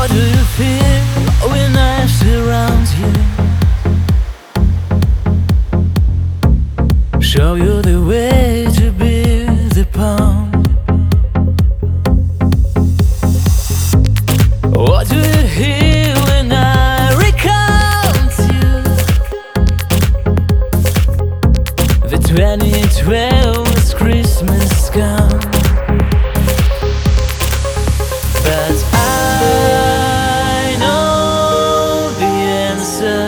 What do you feel when I surround you? Show you the way to be the palm. What do you hear when I recount you? The 2012 Christmas come. But I know the answer.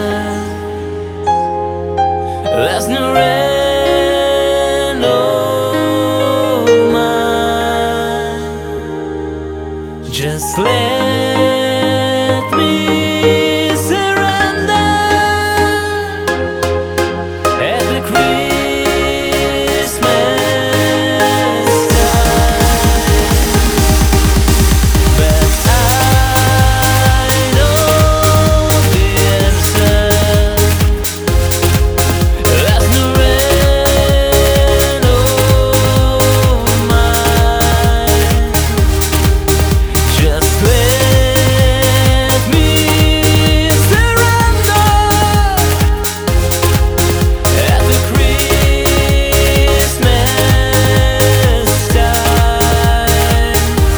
There's no rain on mine. Just let me surrender at the Christmas time. But I know the answer. There's no rain on mine. Just let me surrender at the Christmas time.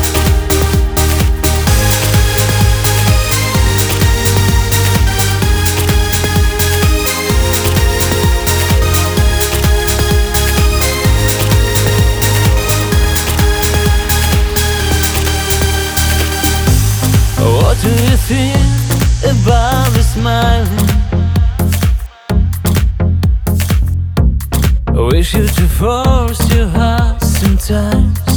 What do you think about the smiling? Wish you to force your heart sometimes.